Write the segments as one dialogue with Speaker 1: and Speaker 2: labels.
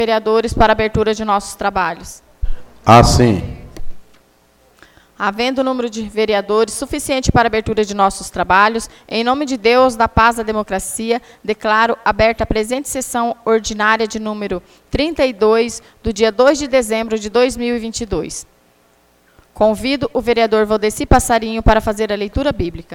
Speaker 1: vereadores para a abertura de nossos trabalhos.
Speaker 2: Assim.
Speaker 1: Havendo o número de vereadores suficiente para a abertura de nossos trabalhos, em nome de Deus, da paz, da democracia, declaro aberta a presente sessão ordinária de número 32, do dia 2 de dezembro de 2022. Convido o vereador Valdeci Passarinho para fazer a leitura bíblica.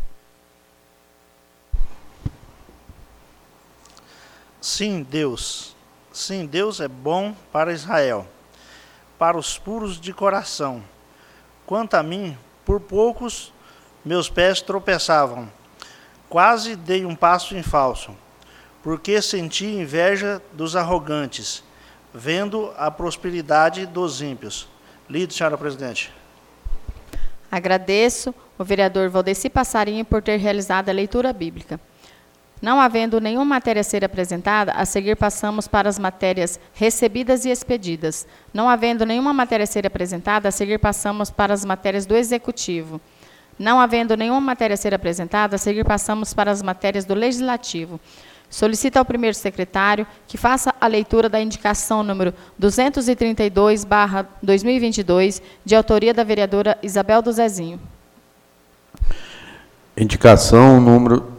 Speaker 3: Sim, Deus é bom para Israel, para os puros de coração. Quanto a mim, por poucos meus pés tropeçavam. Quase dei um passo em falso, porque senti inveja dos arrogantes, vendo a prosperidade dos ímpios. Lido, senhora presidente.
Speaker 1: Agradeço o vereador Valdeci Passarinho por ter realizado a leitura bíblica. Não havendo nenhuma matéria a ser apresentada, a seguir passamos para as matérias recebidas e expedidas. Não havendo nenhuma matéria a ser apresentada, a seguir passamos para as matérias do Executivo. Não havendo nenhuma matéria a ser apresentada, a seguir passamos para as matérias do Legislativo. Solicito ao primeiro secretário que faça a leitura da indicação número 232/2022, de autoria da vereadora Isabel do Zezinho.
Speaker 2: Indicação número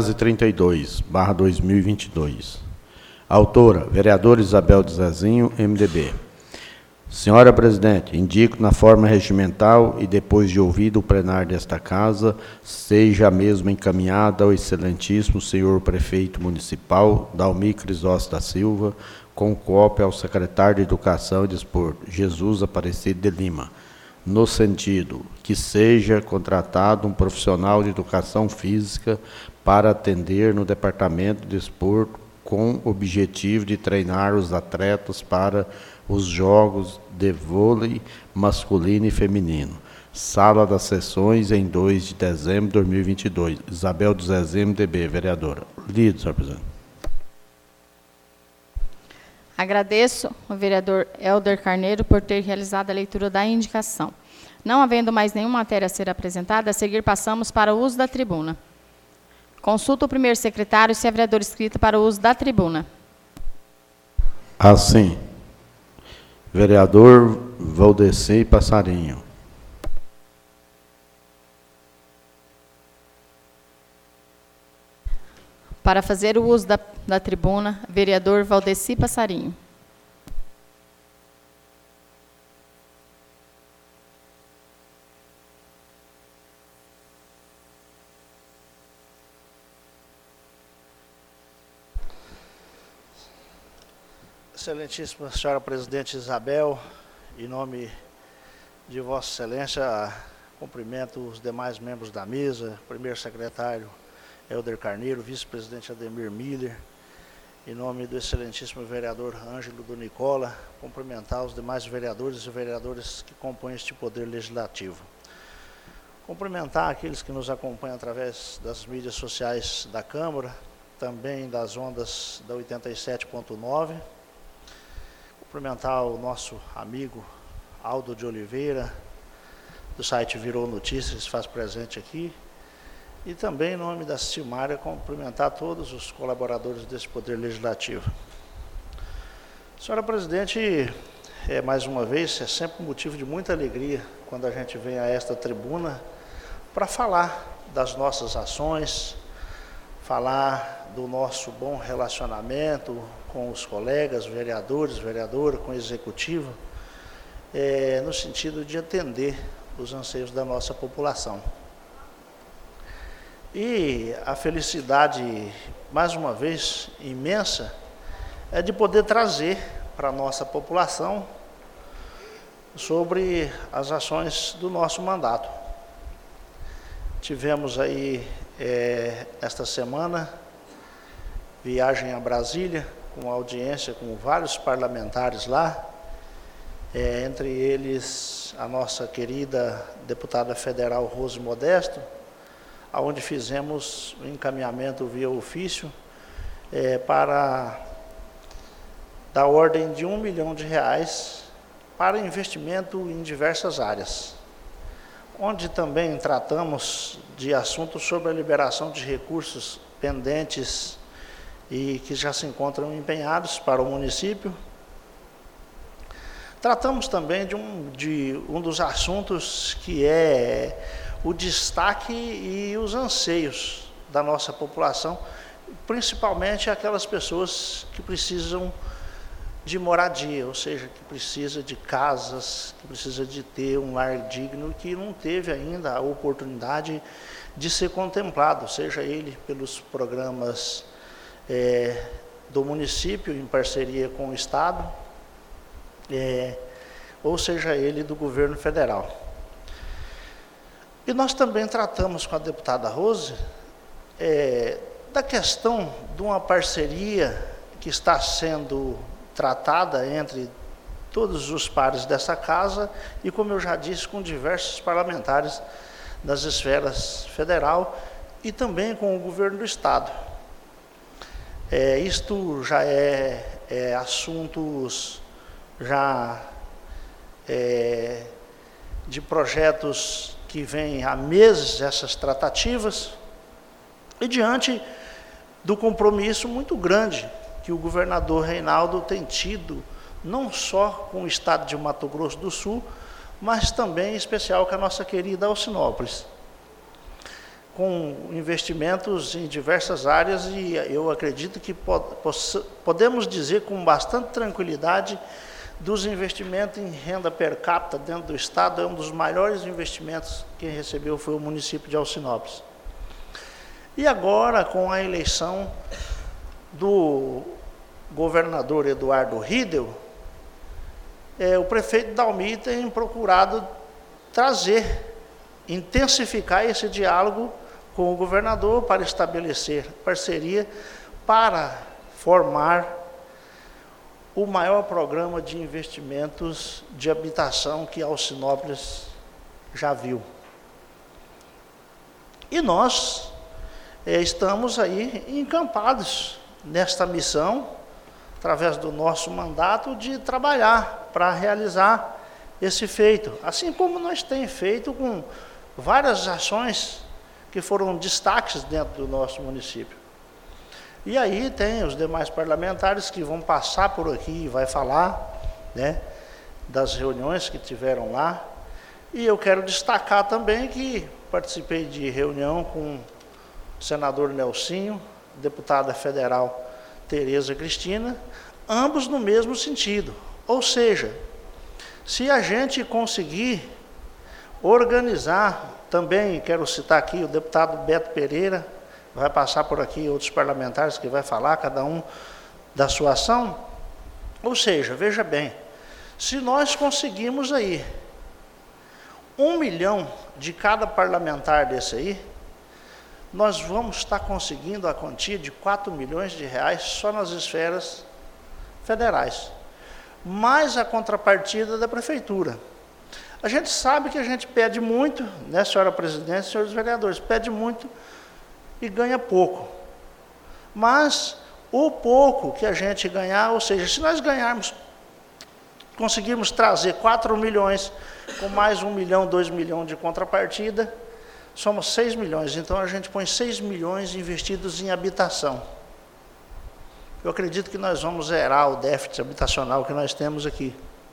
Speaker 2: 232/2022. Autora, vereadora Isabel do Zezinho, MDB. Senhora presidente, indico na forma regimental e depois de ouvido o plenário desta casa, seja a mesma encaminhada ao excelentíssimo senhor prefeito municipal, Dalmi Crisóstomo da Silva, com cópia ao secretário de Educação e Desporto, Jesus Aparecido de Lima, no sentido que seja contratado um profissional de educação física para atender no Departamento de Desporto com o objetivo de treinar os atletas para os jogos de vôlei masculino e feminino. Sala das Sessões, em 2 de dezembro de 2022. Isabel do Zezinho, MDB, vereadora. Lido, senhor presidente.
Speaker 1: Agradeço ao vereador Helder Carneiro por ter realizado a leitura da indicação. Não havendo mais nenhuma matéria a ser apresentada, a seguir passamos para o uso da tribuna. Consulto o primeiro secretário se é vereador inscrito para o uso da tribuna.
Speaker 2: Assim. Vereador Valdeci Passarinho.
Speaker 1: Para fazer o uso da tribuna, vereador Valdeci Passarinho.
Speaker 3: Excelentíssima senhora presidente Isabel, em nome de Vossa Excelência, cumprimento os demais membros da mesa, primeiro secretário Helder Carneiro, vice-presidente Ademir Miller, em nome do excelentíssimo vereador Ângelo do Nicola, cumprimentar os demais vereadores e vereadoras que compõem este poder legislativo. Cumprimentar aqueles que nos acompanham através das mídias sociais da Câmara, também das ondas da 87.9, cumprimentar o nosso amigo Aldo de Oliveira, do site Virou Notícias, que se faz presente aqui, e também, em nome da Silmária, cumprimentar todos os colaboradores desse Poder Legislativo. Senhora presidente, mais uma vez, é sempre um motivo de muita alegria quando a gente vem a esta tribuna para falar das nossas ações, falar do nosso bom relacionamento com os colegas, vereadores, vereadora, com o executivo, no sentido de atender os anseios da nossa população. E a felicidade, mais uma vez, imensa, é de poder trazer para a nossa população sobre as ações do nosso mandato. Tivemos aí, esta semana, viagem a Brasília, com audiência com vários parlamentares lá, entre eles a nossa querida deputada federal Rose Modesto, onde fizemos o encaminhamento via ofício para da ordem de R$1 milhão para investimento em diversas áreas, onde também tratamos de assuntos sobre a liberação de recursos pendentes e que já se encontram empenhados para o município, Tratamos também de um dos assuntos que é o destaque e os anseios da nossa população, principalmente aquelas pessoas que precisam de moradia, ou seja, que precisa de casas, que precisa de ter um lar digno, que não teve ainda a oportunidade de ser contemplado, seja ele pelos programas do município em parceria com o Estado, ou seja ele do governo federal. E nós também tratamos com a deputada Rose da questão de uma parceria que está sendo tratada entre todos os pares dessa casa e, como eu já disse, com diversos parlamentares das esferas federal e também com o governo do Estado. Isto já é assuntos já de projetos que vêm há meses, essas tratativas, e diante do compromisso muito grande que o governador Reinaldo tem tido, não só com o estado de Mato Grosso do Sul, mas também em especial com a nossa querida Alcinópolis, com investimentos em diversas áreas, e eu acredito que podemos dizer com bastante tranquilidade dos investimentos em renda per capita dentro do estado, é um dos maiores investimentos que recebeu foi o município de Alcinópolis. E agora, com a eleição do governador Eduardo Riedel, o prefeito Dalmi tem procurado intensificar esse diálogo com o governador para estabelecer parceria para formar o maior programa de investimentos de habitação que Alcinópolis já viu. E nós estamos aí encampados nesta missão, através do nosso mandato, de trabalhar para realizar esse feito, assim como nós temos feito com várias ações que foram destaques dentro do nosso município. E aí tem os demais parlamentares que vão passar por aqui e vai falar, né, das reuniões que tiveram lá. E eu quero destacar também que participei de reunião com o senador Nelsinho, deputada federal Tereza Cristina, ambos no mesmo sentido. Ou seja, se a gente conseguir organizar, também quero citar aqui o deputado Beto Pereira, vai passar por aqui outros parlamentares que vai falar, cada um da sua ação. Ou seja, veja bem, se nós conseguimos aí 1 milhão de cada parlamentar desse aí, nós vamos estar conseguindo a quantia de 4 milhões de reais só nas esferas federais, mais a contrapartida da prefeitura. A gente sabe que a gente pede muito, né, senhora presidente, senhores vereadores, pede muito e ganha pouco. Mas o pouco que a gente ganhar, ou seja, se nós ganharmos, conseguirmos trazer 4 milhões, com mais 1 milhão, 2 milhões de contrapartida, somos 6 milhões, então a gente põe 6 milhões investidos em habitação. Eu acredito que nós vamos zerar o déficit habitacional que nós temos aqui.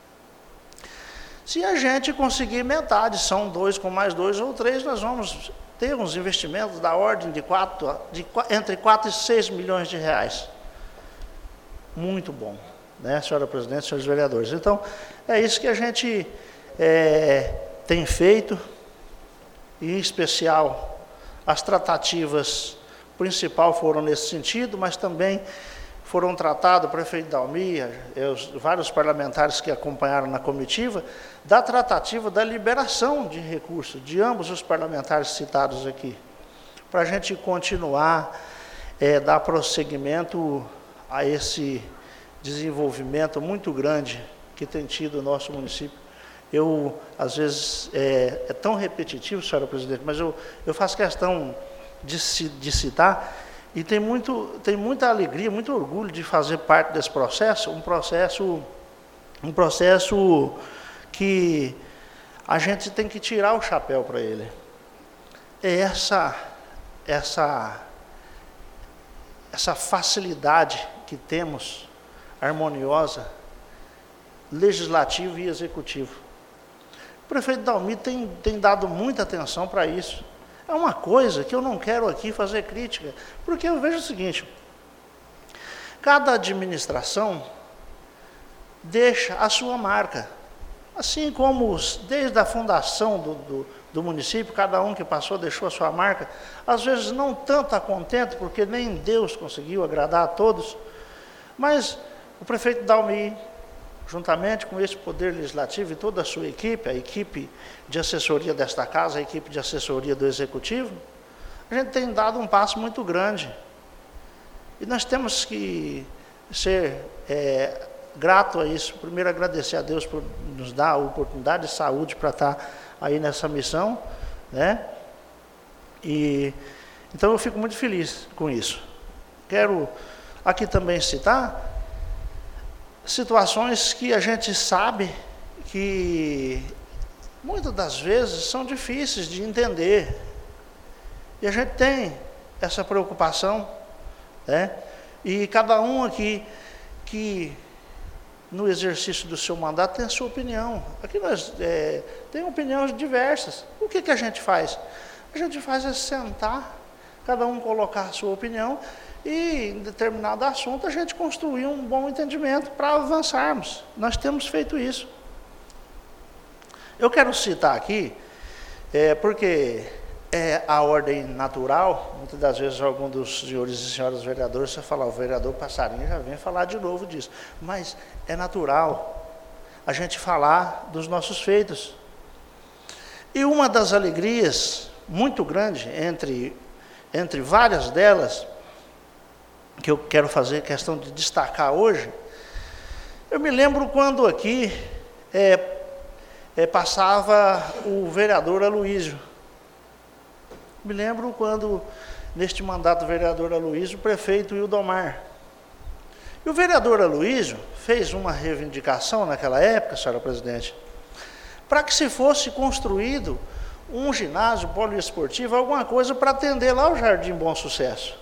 Speaker 3: Se a gente conseguir metade, são 2 com mais 2 ou 3, nós vamos ter uns investimentos da ordem de entre 4 e 6 milhões de reais. Muito bom, né, senhora presidente, senhores vereadores. Então, é isso que a gente tem feito. E, em especial, as tratativas principais foram nesse sentido, mas também foram tratados, o prefeito Dalmi, vários parlamentares que acompanharam na comitiva, da tratativa da liberação de recursos de ambos os parlamentares citados aqui, para a gente continuar, dar prosseguimento a esse desenvolvimento muito grande que tem tido o nosso município. Às vezes, é tão repetitivo, senhora presidente, mas eu faço questão de citar, e tem muita alegria, muito orgulho de fazer parte desse processo, um processo que a gente tem que tirar o chapéu para ele. É essa facilidade que temos, harmoniosa, legislativo e executivo. O prefeito Dalmi tem dado muita atenção para isso. É uma coisa que eu não quero aqui fazer crítica, porque eu vejo o seguinte: cada administração deixa a sua marca. Assim como desde a fundação do município, cada um que passou deixou a sua marca, às vezes não tanto a contento, porque nem Deus conseguiu agradar a todos, mas o prefeito Dalmi, juntamente com esse Poder Legislativo e toda a sua equipe, a equipe de assessoria desta casa, a equipe de assessoria do Executivo, a gente tem dado um passo muito grande. E nós temos que ser grato a isso. Primeiro, agradecer a Deus por nos dar a oportunidade de saúde para estar aí nessa missão, né? E então eu fico muito feliz com isso. Quero aqui também citar situações que a gente sabe que muitas das vezes são difíceis de entender. E a gente tem essa preocupação, né? E cada um aqui que no exercício do seu mandato tem a sua opinião. Aqui nós tem opiniões diversas. O que a gente faz? A gente faz é sentar, cada um colocar a sua opinião e em determinado assunto a gente construir um bom entendimento para avançarmos. Nós temos feito isso. Eu quero citar aqui, porque é a ordem natural. Muitas das vezes algum dos senhores e senhoras vereadores, você fala, o vereador Passarinho já vem falar de novo disso, mas é natural a gente falar dos nossos feitos. E uma das alegrias muito grande, entre várias delas, que eu quero fazer questão de destacar hoje, eu me lembro quando aqui passava o vereador Aloísio. Me lembro quando, neste mandato do vereador Aloísio, o prefeito Ildomar. E o vereador Aloísio fez uma reivindicação naquela época, senhora presidente, para que se fosse construído um ginásio poliesportivo, alguma coisa para atender lá o Jardim Bom Sucesso.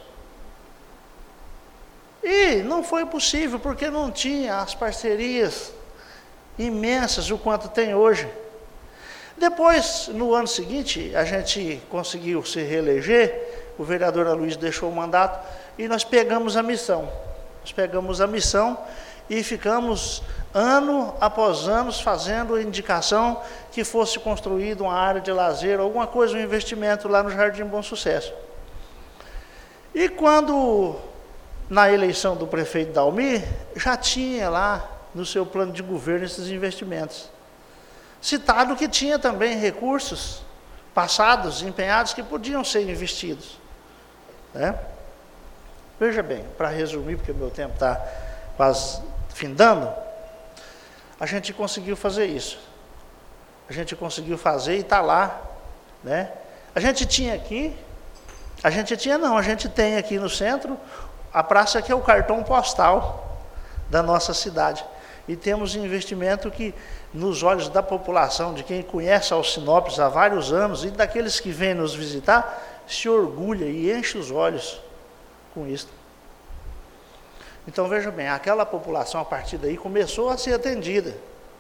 Speaker 3: E não foi possível, porque não tinha as parcerias imensas, o quanto tem hoje. Depois, no ano seguinte, a gente conseguiu se reeleger, o vereador Aloísio deixou o mandato, e nós pegamos a missão. Nós pegamos a missão e ficamos ano após ano fazendo a indicação que fosse construída uma área de lazer, alguma coisa, um investimento lá no Jardim Bom Sucesso. E quando, na eleição do prefeito Dalmi, já tinha lá no seu plano de governo esses investimentos. Citado que tinha também recursos passados, empenhados, que podiam ser investidos, né? Veja bem, para resumir, porque o meu tempo está quase findando, a gente conseguiu fazer isso. A gente conseguiu fazer e está lá, né? A gente tinha aqui, a gente tem aqui no centro, a praça que é o cartão postal da nossa cidade. E temos investimento que, nos olhos da população, de quem conhece Alcinópolis há vários anos, e daqueles que vêm nos visitar, se orgulha e enche os olhos com isso. Então, veja bem, aquela população, a partir daí, começou a ser atendida.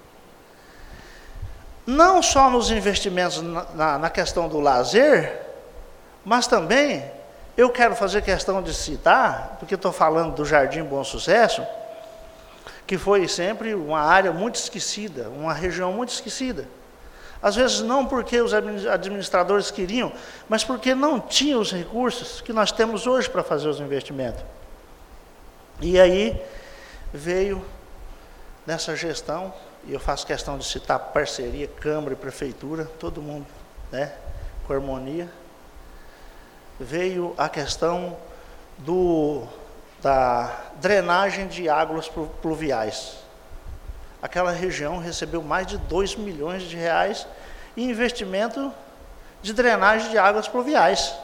Speaker 3: Não só nos investimentos na questão do lazer, mas também, eu quero fazer questão de citar, porque estou falando do Jardim Bom Sucesso, que foi sempre uma área muito esquecida, uma região muito esquecida. Às vezes não porque os administradores queriam, mas porque não tinham os recursos que nós temos hoje para fazer os investimentos. E aí veio nessa gestão, e eu faço questão de citar parceria, Câmara e Prefeitura, todo mundo, né, com harmonia, veio a questão da drenagem de águas pluviais. Aquela região recebeu mais de 2 milhões de reais em investimento de drenagem de águas pluviais.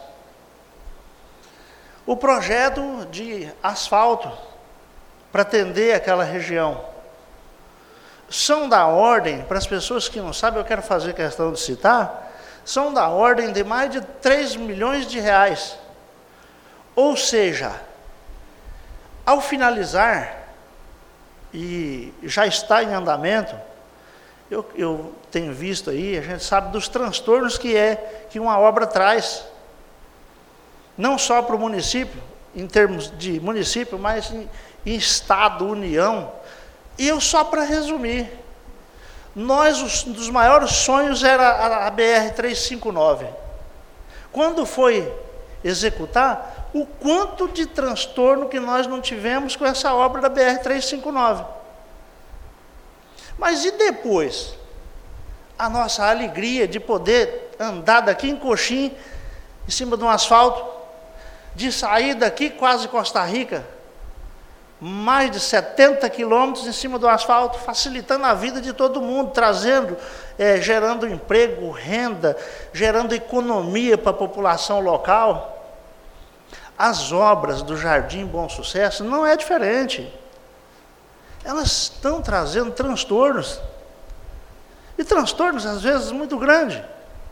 Speaker 3: O projeto de asfalto para atender aquela região são da ordem, para as pessoas que não sabem, eu quero fazer questão de citar, são da ordem de mais de 3 milhões de reais. Ou seja, ao finalizar, e já está em andamento, eu tenho visto aí, a gente sabe dos transtornos que uma obra traz, não só para o município, em termos de município, mas em Estado, União. E eu, só para resumir, um dos maiores sonhos era a BR-359. Quando foi executar, o quanto de transtorno que nós não tivemos com essa obra da BR-359. Mas e depois? A nossa alegria de poder andar daqui em Coxim, em cima de um asfalto, de sair daqui quase Costa Rica, mais de 70 quilômetros em cima do asfalto, facilitando a vida de todo mundo, trazendo, gerando emprego, renda, gerando economia para a população local. As obras do Jardim Bom Sucesso não é diferente. Elas estão trazendo transtornos. E transtornos, às vezes, muito grandes.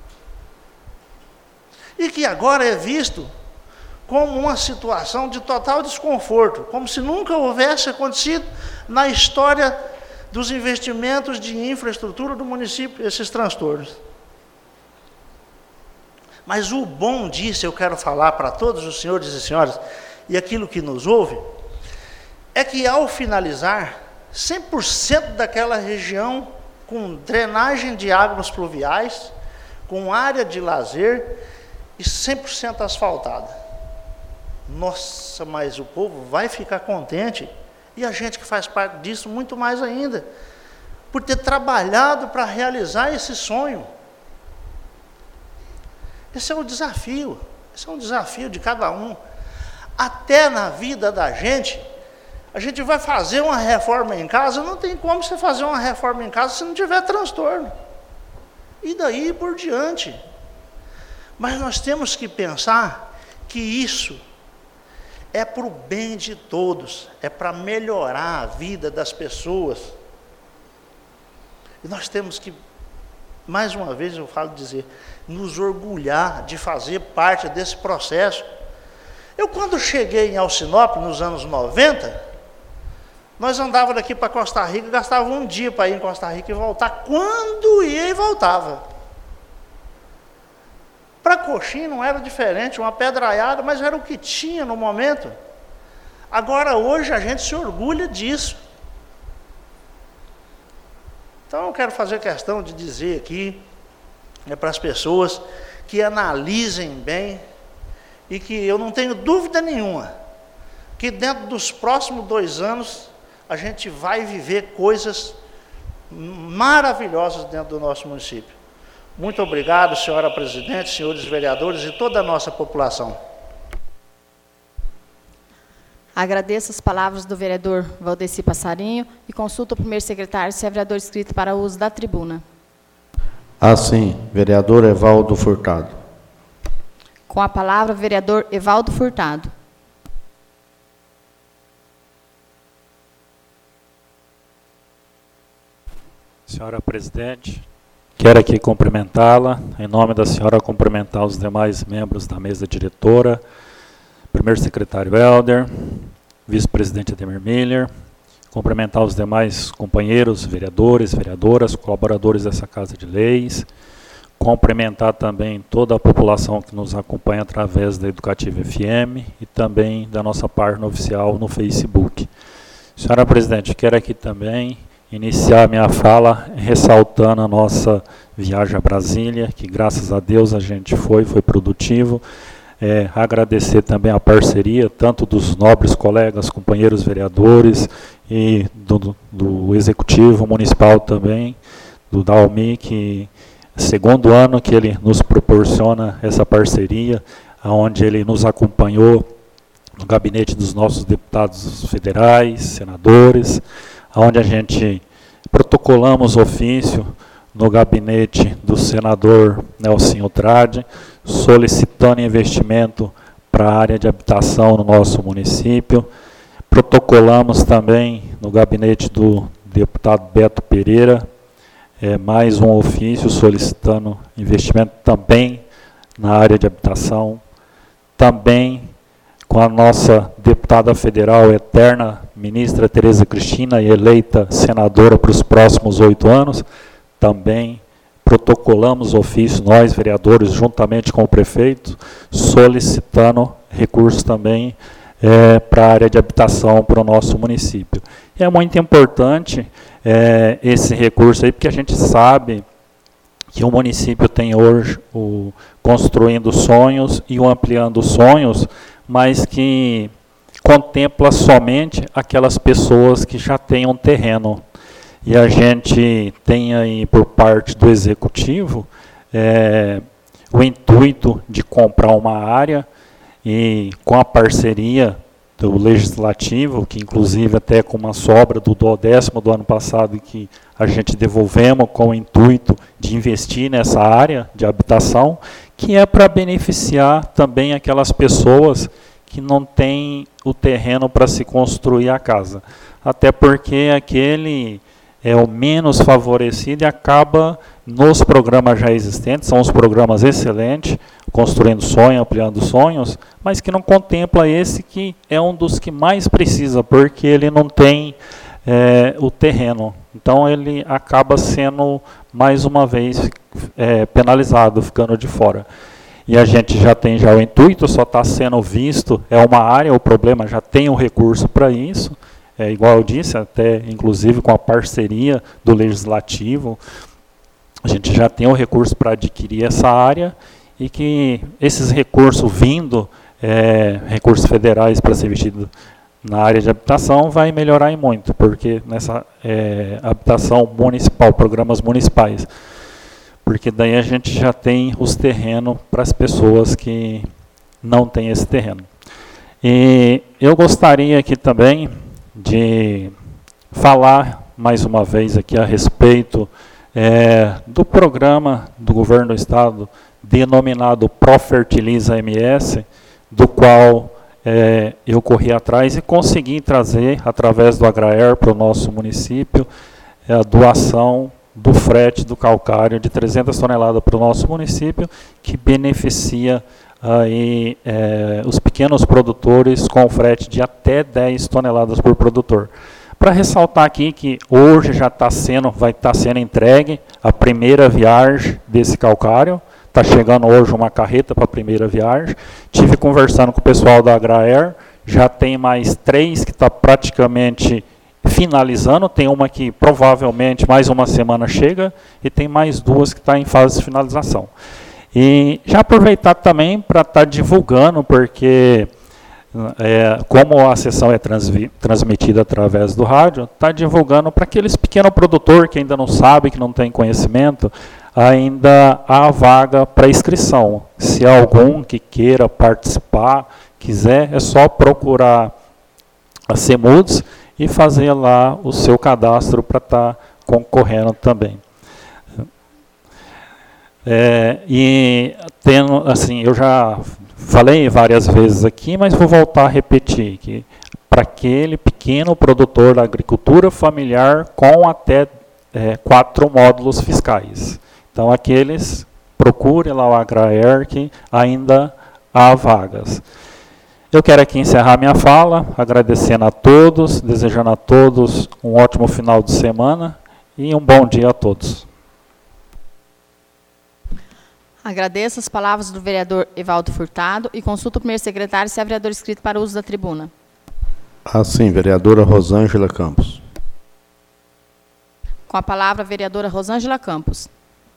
Speaker 3: E que agora é visto como uma situação de total desconforto, como se nunca houvesse acontecido na história dos investimentos de infraestrutura do município, esses transtornos. Mas o bom disso, eu quero falar para todos os senhores e senhoras, e aquilo que nos ouve, é que ao finalizar, 100% daquela região com drenagem de águas pluviais, com área de lazer e 100% asfaltada. Nossa, mas o povo vai ficar contente, e a gente que faz parte disso muito mais ainda, por ter trabalhado para realizar esse sonho. Esse é um desafio de cada um. Até na vida da gente, a gente vai fazer uma reforma em casa, não tem como você fazer uma reforma em casa se não tiver transtorno. E daí por diante. Mas nós temos que pensar que isso é para o bem de todos, é para melhorar a vida das pessoas. E nós temos que, mais uma vez eu falo dizer, nos orgulhar de fazer parte desse processo. Eu, quando cheguei em Alcinop, nos anos 90, nós andávamos daqui para Costa Rica, gastava um dia para ir em Costa Rica e voltar, quando ia e voltava. Para Coxim não era diferente, uma pedraiada, mas era o que tinha no momento. Agora, hoje, a gente se orgulha disso. Então, eu quero fazer questão de dizer aqui, para as pessoas que analisem bem, e que eu não tenho dúvida nenhuma, que dentro dos próximos 2 anos, a gente vai viver coisas maravilhosas dentro do nosso município. Muito obrigado, senhora presidente, senhores vereadores e toda a nossa população.
Speaker 1: Agradeço as palavras do vereador Valdeci Passarinho e consulto o primeiro secretário se é vereador inscrito para o uso da tribuna.
Speaker 2: Assim, vereador Evaldo Furtado.
Speaker 1: Com a palavra, vereador Evaldo Furtado.
Speaker 4: Senhora presidente, quero aqui cumprimentá-la, em nome da senhora cumprimentar os demais membros da mesa diretora, primeiro secretário Helder, vice-presidente Ademir Miller, cumprimentar os demais companheiros, vereadores, vereadoras, colaboradores dessa Casa de Leis, cumprimentar também toda a população que nos acompanha através da Educativa FM e também da nossa página oficial no Facebook. Senhora presidente, quero aqui também iniciar minha fala ressaltando a nossa viagem a Brasília, que graças a Deus a gente foi produtivo. Agradecer também a parceria, tanto dos nobres colegas, companheiros vereadores e do Executivo Municipal também, do Dalmi, que segundo ano que ele nos proporciona essa parceria, onde ele nos acompanhou no gabinete dos nossos deputados federais, senadores, onde a gente protocolamos ofício no gabinete do senador Nelsinho Trade, solicitando investimento para a área de habitação no nosso município. Protocolamos também no gabinete do deputado Beto Pereira, mais um ofício solicitando investimento também na área de habitação. Também com a nossa deputada federal eterna, ministra Tereza Cristina, e eleita senadora para os próximos 8 anos, também protocolamos ofício, nós vereadores, juntamente com o prefeito, solicitando recursos também para a área de habitação para o nosso município. E é muito importante esse recurso aí, porque a gente sabe que o município tem hoje o Construindo Sonhos e o Ampliando Sonhos, mas que contempla somente aquelas pessoas que já têm um terreno. E a gente tem aí, por parte do Executivo, o intuito de comprar uma área, e com a parceria do Legislativo, que inclusive até com uma sobra do 10º do ano passado, que a gente devolvemos com o intuito de investir nessa área de habitação, que é para beneficiar também aquelas pessoas que não têm o terreno para se construir a casa. Até porque aquele é o menos favorecido e acaba nos programas já existentes, são os programas excelentes, Construindo Sonho, Ampliando Sonhos, mas que não contempla esse que é um dos que mais precisa, porque ele não tem o terreno. Então ele acaba sendo, mais uma vez, penalizado, ficando de fora. E a gente já tem o intuito, só está sendo visto, é uma área, o problema já tem um recurso para isso, igual eu disse, até inclusive com a parceria do Legislativo, a gente já tem o recurso para adquirir essa área, e que esses recursos vindo, recursos federais para ser investido na área de habitação, vai melhorar muito, porque nessa habitação municipal, programas municipais, porque daí a gente já tem os terrenos para as pessoas que não têm esse terreno. E eu gostaria aqui também de falar mais uma vez aqui a respeito do programa do governo do estado denominado Profertiliza MS, do qual eu corri atrás e consegui trazer, através do Agraer, para o nosso município, a doação do frete do calcário de 300 toneladas para o nosso município, que beneficia aí, os pequenos produtores com frete de até 10 toneladas por produtor. Para ressaltar aqui que hoje já vai estar sendo entregue a primeira viagem desse calcário. Está chegando hoje uma carreta para a primeira viagem. Tive conversando com o pessoal da Agraer, já tem mais 3 que está praticamente finalizando, tem uma que provavelmente mais uma semana chega, e tem mais 2 que está em fase de finalização. E já aproveitar também para estar divulgando, porque como a sessão é transmitida através do rádio, está divulgando para aqueles pequenos produtores que ainda não sabem, que não têm conhecimento, ainda há vaga para inscrição. Se algum que queira participar, quiser, é só procurar a CEMUDS e fazer lá o seu cadastro para estar concorrendo também. E tendo, assim, eu já falei várias vezes aqui, mas vou voltar a repetir, que para aquele pequeno produtor da agricultura familiar com até 4 módulos fiscais. Então, aqueles, procure lá o Agraer, que ainda há vagas. Eu quero aqui encerrar minha fala, agradecendo a todos, desejando a todos um ótimo final de semana e um bom dia a todos.
Speaker 1: Agradeço as palavras do vereador Evaldo Furtado e consulto o primeiro secretário se há vereador inscrito para o uso da tribuna.
Speaker 2: Sim, vereadora Rosângela Campos.
Speaker 1: Com a palavra, a vereadora Rosângela Campos.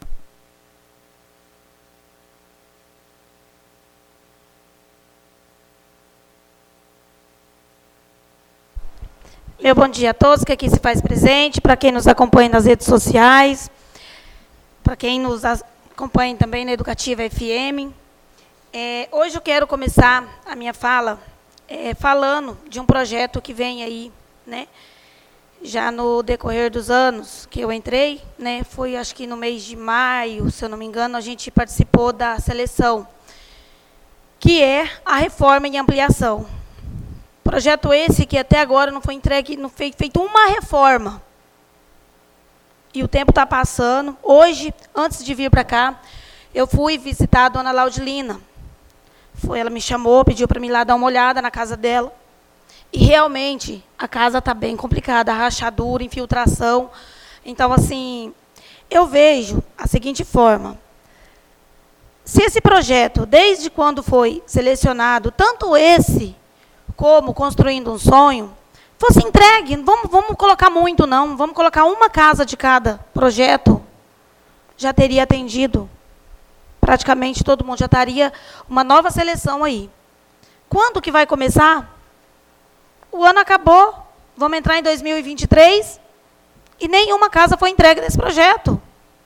Speaker 5: Meu bom dia a todos que aqui se faz presente, para quem nos acompanha nas redes sociais, para quem nos acompanha também na Educativa FM. Hoje eu quero começar a minha fala falando de um projeto que vem aí, né, já no decorrer dos anos que eu entrei, né, foi acho que no mês de maio, se eu não me engano, a gente participou da seleção, que é a reforma e ampliação. Projeto esse que até agora não foi entregue, não foi feito uma reforma. E o tempo está passando. Hoje, antes de vir para cá, eu fui visitar a dona Laudilina. ela me chamou, pediu para mim ir lá dar uma olhada na casa dela. E realmente a casa está bem complicada, rachadura, infiltração. Então, assim, eu vejo a seguinte forma. Se esse projeto, desde quando foi selecionado, tanto esse como Construindo um Sonho, fosse entregue, não vamos colocar muito não, vamos colocar uma casa de cada projeto, já teria atendido. Praticamente todo mundo já estaria uma nova seleção aí. Quando que vai começar? O ano acabou, vamos entrar em 2023 e nenhuma casa foi entregue nesse projeto.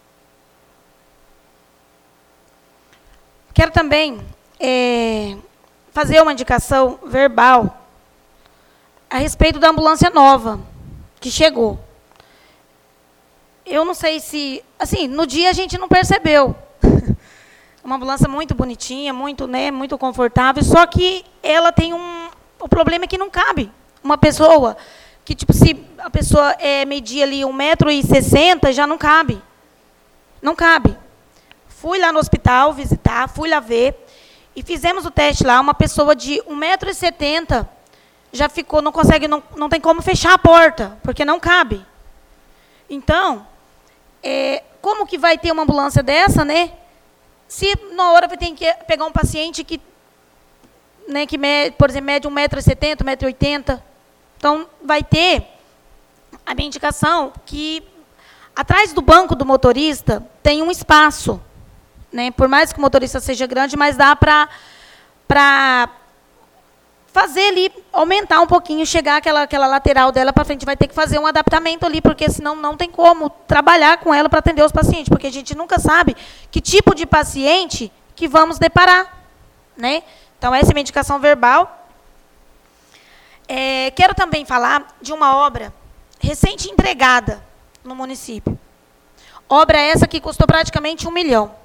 Speaker 5: Quero também fazer uma indicação verbal a respeito da ambulância nova que chegou. Eu não sei se, assim, no dia a gente não percebeu. Uma ambulância muito bonitinha, muito, né, muito confortável, só que ela tem o problema é que não cabe. Uma pessoa que, tipo, se a pessoa medir ali 1,60 m, já não cabe. Não cabe. Fui lá no hospital visitar, fui lá ver, e fizemos o teste lá. Uma pessoa de 1,70 m já ficou, não consegue, não tem como fechar a porta, porque não cabe. Então, como que vai ter uma ambulância dessa, né? Se na hora vai ter que pegar um paciente que, né, que por exemplo, mede 1,70 m, 1,80 m, então vai ter a minha indicação que atrás do banco do motorista tem um espaço, né? Por mais que o motorista seja grande, mas dá para fazer ali, aumentar um pouquinho, chegar aquela lateral dela para frente. Vai ter que fazer um adaptamento ali, porque senão não tem como trabalhar com ela para atender os pacientes, porque a gente nunca sabe que tipo de paciente que vamos deparar, né? Então, essa é a minha indicação verbal. Quero também falar de uma obra recente entregada no município. Obra essa que custou praticamente R$1 milhão.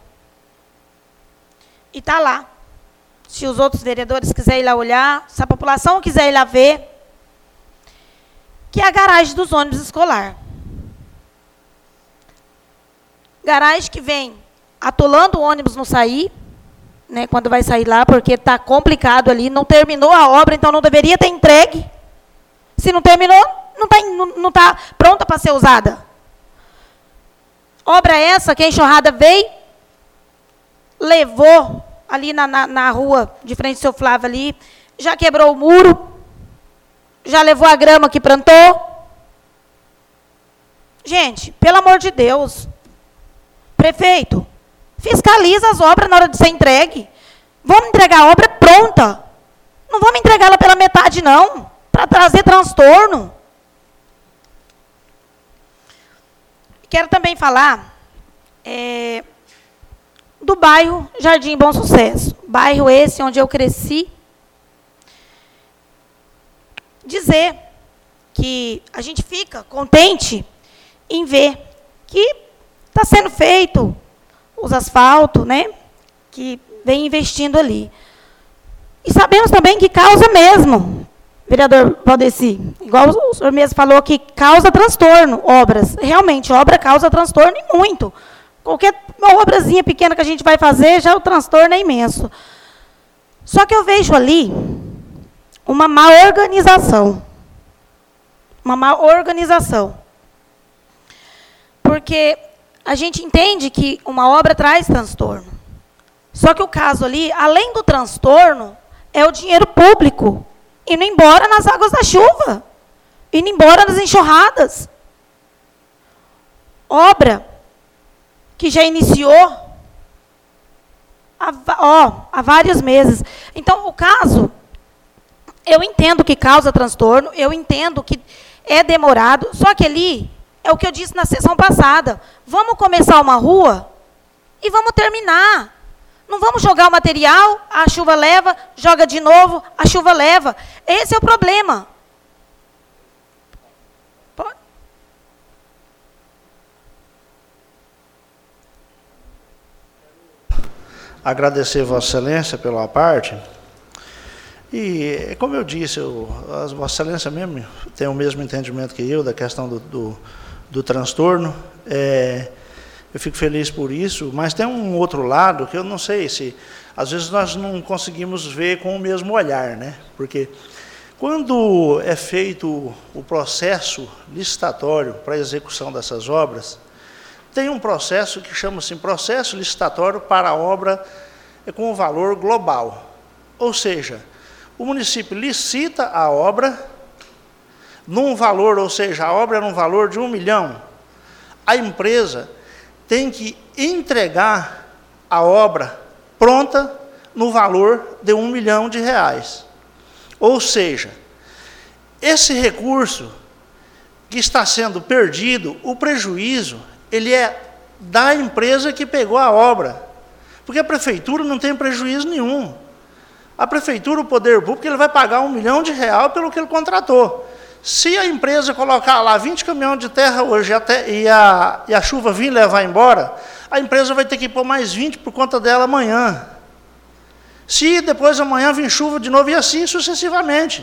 Speaker 5: E está lá. Se os outros vereadores quiserem ir lá olhar, se a população quiser ir lá ver, que é a garagem dos ônibus escolar. Garagem que vem atolando o ônibus não sair, né, quando vai sair lá, porque está complicado ali, não terminou a obra, então não deveria ter entregue. Se não terminou, não está pronta para ser usada. Obra essa que a enxurrada veio, levou ali na rua, de frente ao seu Flávio ali, já quebrou o muro, já levou a grama que plantou. Gente, pelo amor de Deus, prefeito, fiscaliza as obras na hora de ser entregue. Vamos entregar a obra pronta. Não vamos entregá-la pela metade, não, para trazer transtorno. Quero também falar do bairro Jardim Bom Sucesso. Bairro esse onde eu cresci. Dizer que a gente fica contente em ver que está sendo feito os asfaltos, né, que vem investindo ali. E sabemos também que causa mesmo, vereador Valdeci, igual o senhor mesmo falou, que causa transtorno, obras. Realmente, obra causa transtorno e muito. Qualquer obrazinha pequena que a gente vai fazer, já o transtorno é imenso. Só que eu vejo ali uma má organização. Uma má organização. Porque a gente entende que uma obra traz transtorno. Só que o caso ali, além do transtorno, é o dinheiro público indo embora nas águas da chuva, indo embora nas enxurradas. Obra que já iniciou há vários meses. Então, o caso, eu entendo que causa transtorno, eu entendo que é demorado, só que ali é o que eu disse na sessão passada. Vamos começar uma rua e vamos terminar. Não vamos jogar o material, a chuva leva, joga de novo, a chuva leva. Esse é o problema.
Speaker 3: Agradecer Vossa Excelência pela parte. E, como eu disse, Vossa Excelência mesmo tem o mesmo entendimento que eu da questão do transtorno. eu fico feliz por isso, mas tem um outro lado que eu não sei se, às vezes nós não conseguimos ver com o mesmo olhar, né? Porque quando é feito o processo licitatório para a execução dessas obras, tem um processo que chama-se processo licitatório para a obra com valor global. Ou seja, o município licita a obra num valor, ou seja, a obra é num valor de 1 milhão. A empresa tem que entregar a obra pronta no valor de R$1 milhão. Ou seja, esse recurso que está sendo perdido, o prejuízo, ele é da empresa que pegou a obra. Porque a prefeitura não tem prejuízo nenhum. A prefeitura, o poder público, ele vai pagar R$1 milhão pelo que ele contratou. Se a empresa colocar lá 20 caminhões de terra hoje e a chuva vir levar embora, a empresa vai ter que pôr mais 20 por conta dela amanhã. Se depois amanhã vir chuva de novo, e assim sucessivamente.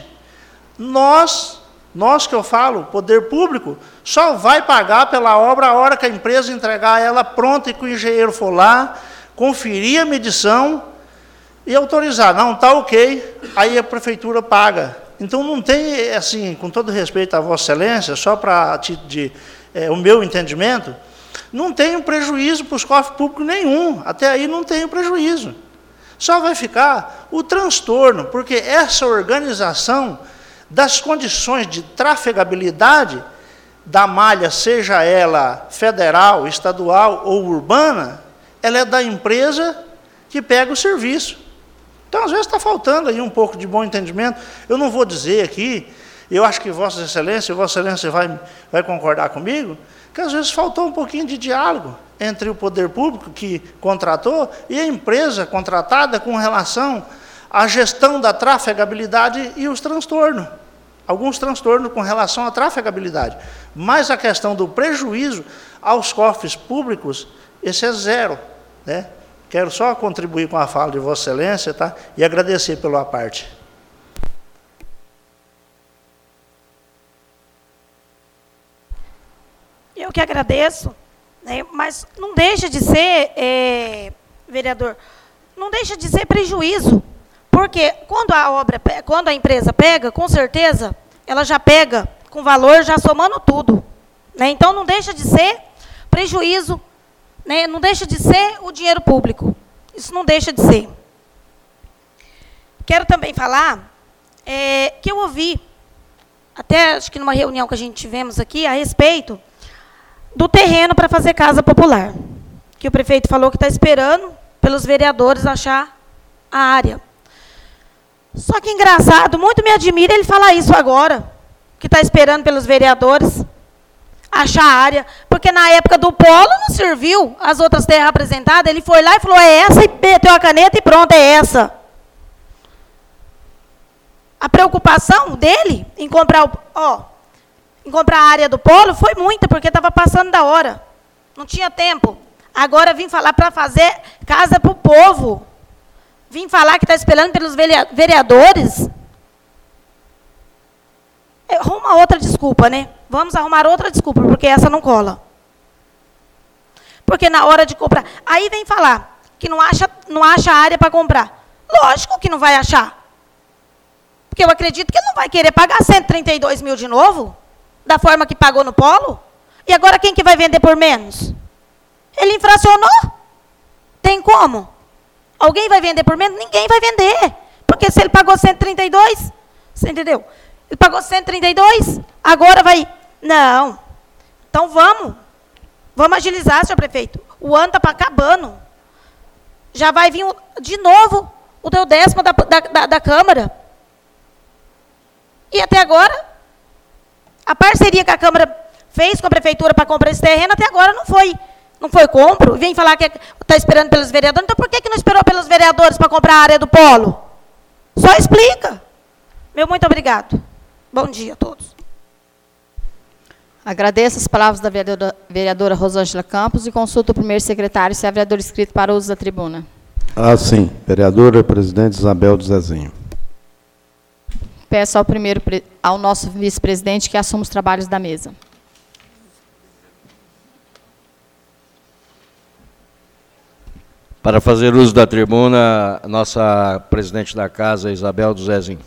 Speaker 3: Nós que eu falo, poder público, só vai pagar pela obra a hora que a empresa entregar ela pronta e que o engenheiro for lá, conferir a medição e autorizar. Não, está ok, aí a prefeitura paga. Então, não tem, assim, com todo respeito à Vossa Excelência, só para o meu entendimento, não tem um prejuízo para os cofres públicos nenhum. Até aí não tem prejuízo. Só vai ficar o transtorno, porque essa organização das condições de trafegabilidade da malha, seja ela federal, estadual ou urbana, ela é da empresa que pega o serviço. Então, às vezes, está faltando aí um pouco de bom entendimento. Eu não vou dizer aqui, eu acho que Vossa Excelência vai concordar comigo, que às vezes faltou um pouquinho de diálogo entre o poder público que contratou e a empresa contratada com relação à gestão da trafegabilidade e os transtornos. Alguns transtornos com relação à trafegabilidade. Mas a questão do prejuízo aos cofres públicos, esse é zero, né? Quero só contribuir com a fala de Vossa Excelência, tá? E agradecer pela parte.
Speaker 5: Eu que agradeço, né? Mas não deixa de ser, vereador, não deixa de ser prejuízo, porque quando a empresa pega, com certeza, ela já pega com valor, já somando tudo, né? Então, não deixa de ser prejuízo, né? Não deixa de ser o dinheiro público. Isso não deixa de ser. Quero também falar que eu ouvi, até acho que numa reunião que a gente tivemos aqui, a respeito do terreno para fazer casa popular. Que o prefeito falou que está esperando pelos vereadores achar a área. Só que engraçado, muito me admira ele falar isso agora, que está esperando pelos vereadores achar a área, porque na época do polo não serviu as outras terras apresentadas, ele foi lá e falou, é essa, e meteu a caneta e pronto, é essa. A preocupação dele em comprar, em comprar a área do polo foi muita, porque estava passando da hora, não tinha tempo. Agora vim falar para fazer casa para o povo, vim falar que está esperando pelos vereadores. Arruma outra desculpa, né? Vamos arrumar outra desculpa, porque essa não cola. Porque na hora de comprar... Aí vem falar que não acha área para comprar. Lógico que não vai achar. Porque eu acredito que ele não vai querer pagar 132 mil de novo, da forma que pagou no polo. E agora quem que vai vender por menos? Ele infracionou. Tem como? Alguém vai vender por menos? Ninguém vai vender. Porque se ele pagou 132, você entendeu? Ele pagou 132, agora vai... Não. Então vamos agilizar, senhor prefeito. O ano está acabando. Já vai vir de novo o teu 10º da Câmara. E até agora, a parceria que a Câmara fez com a Prefeitura para comprar esse terreno, até agora não foi compro. Vem falar que está esperando pelos vereadores. Então por que não esperou pelos vereadores para comprar a área do polo? Só explica. Meu muito obrigado. Bom dia a todos.
Speaker 1: Agradeço as palavras da vereadora Rosângela Campos e consulto o primeiro secretário se há vereador inscrito para o uso da tribuna.
Speaker 2: Sim. Vereadora presidente Isabel de Zezinho.
Speaker 1: Peço ao nosso vice-presidente que assuma os trabalhos da mesa.
Speaker 2: Para fazer uso da tribuna, nossa presidente da casa, Isabel do Zezinho.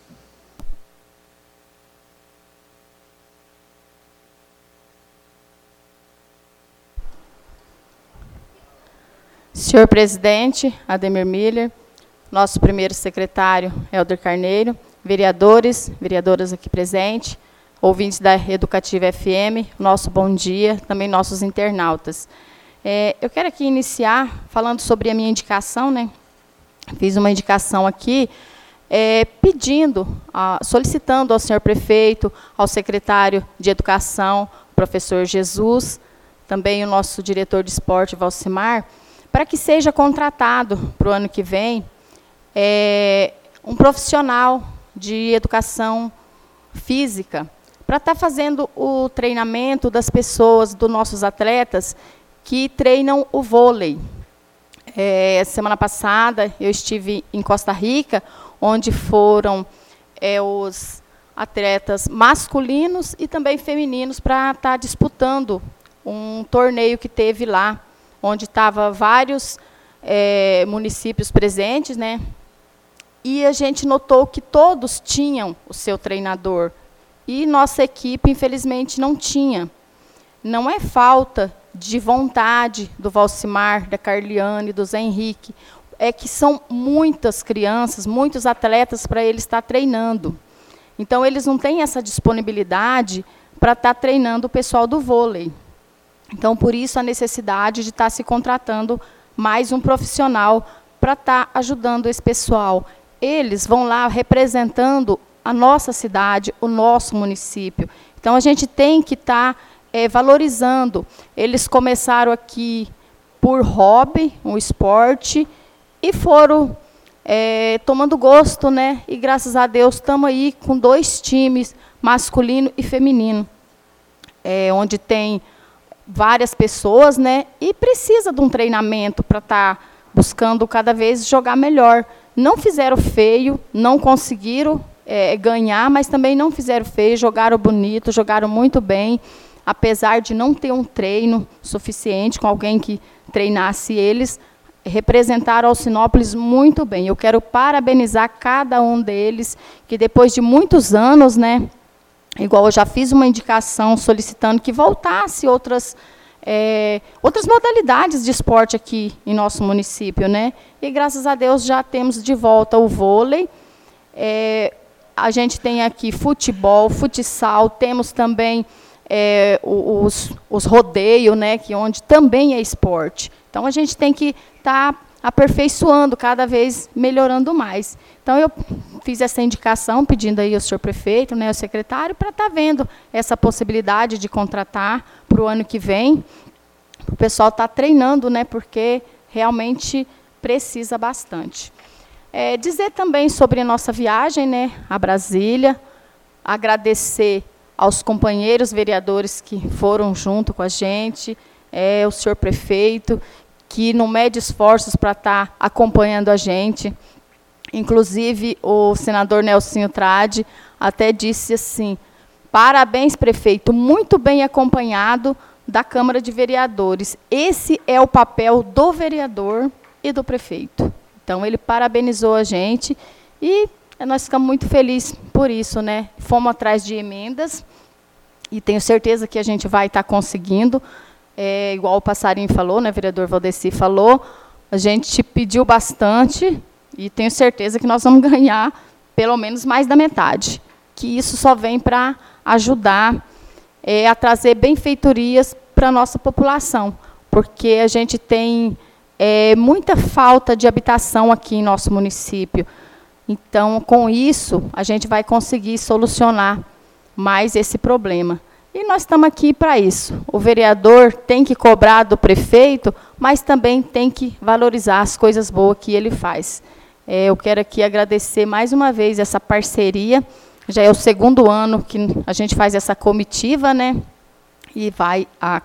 Speaker 1: Senhor presidente, Ademir Miller, nosso primeiro secretário, Helder Carneiro, vereadores, vereadoras aqui presentes, ouvintes da Educativa FM, nosso bom dia, também nossos internautas. Eu quero aqui iniciar falando sobre a minha indicação, né? Fiz uma indicação aqui, solicitando ao senhor prefeito, ao secretário de Educação, professor Jesus, também o nosso diretor de esporte, Valcimar, para que seja contratado para o ano que vem um profissional de educação física, para estar fazendo o treinamento das pessoas, dos nossos atletas, que treinam o vôlei. Semana passada, eu estive em Costa Rica, onde foram os atletas masculinos e também femininos para estar disputando um torneio que teve lá, onde estavam vários municípios presentes, né? E a gente notou que todos tinham o seu treinador. E nossa equipe, infelizmente, não tinha. Não é falta de vontade do Valcimar, da Carliane, do Zé Henrique. É que são muitas crianças, muitos atletas para eles estar treinando. Então, eles não têm essa disponibilidade para estar treinando o pessoal do vôlei. Então, por isso, a necessidade de estar se contratando mais um profissional para estar ajudando esse pessoal. Eles vão lá representando a nossa cidade, o nosso município. Então, a gente tem que estar valorizando. Eles começaram aqui por hobby, um esporte, e foram tomando gosto, né? E, graças a Deus, estamos aí com 2 times, masculino e feminino, onde tem várias pessoas, né? E precisa de um treinamento para estar buscando cada vez jogar melhor. Não fizeram feio, não conseguiram ganhar, mas também não fizeram feio, jogaram bonito, jogaram muito bem, apesar de não ter um treino suficiente com alguém que treinasse eles, representaram Alcinópolis muito bem. Eu quero parabenizar cada um deles, que depois de muitos anos, né, igual eu já fiz uma indicação solicitando que voltasse outras modalidades de esporte aqui em nosso município, né? E, graças a Deus, já temos de volta o vôlei. A gente tem aqui futebol, futsal, temos também os rodeios, né, onde também é esporte. Então, a gente tem que estar aperfeiçoando, cada vez melhorando mais. Então, eu fiz essa indicação, pedindo aí ao senhor prefeito, né, ao secretário, para estar vendo essa possibilidade de contratar para o ano que vem, para o pessoal estar treinando, né, porque realmente precisa bastante. Dizer também sobre a nossa viagem, né, a Brasília, agradecer aos companheiros vereadores que foram junto com a gente, o senhor prefeito, que não mede esforços para estar acompanhando a gente. Inclusive, o senador Nelsinho Trade até disse assim: parabéns, prefeito, muito bem acompanhado da Câmara de Vereadores. Esse é o papel do vereador e do prefeito. Então, ele parabenizou a gente e nós ficamos muito felizes por isso, né? Fomos atrás de emendas e tenho certeza que a gente vai estar conseguindo. Igual o Passarinho falou, né, vereador Valdeci falou, a gente pediu bastante e tenho certeza que nós vamos ganhar pelo menos mais da metade. Que isso só vem para ajudar a trazer benfeitorias para a nossa população, porque a gente tem muita falta de habitação aqui em nosso município. Então, com isso, a gente vai conseguir solucionar mais esse problema. E nós estamos aqui para isso. O vereador tem que cobrar do prefeito, mas também tem que valorizar as coisas boas que ele faz. Eu quero aqui agradecer mais uma vez essa parceria. Já é o 2º ano que a gente faz essa comitiva, né? E vai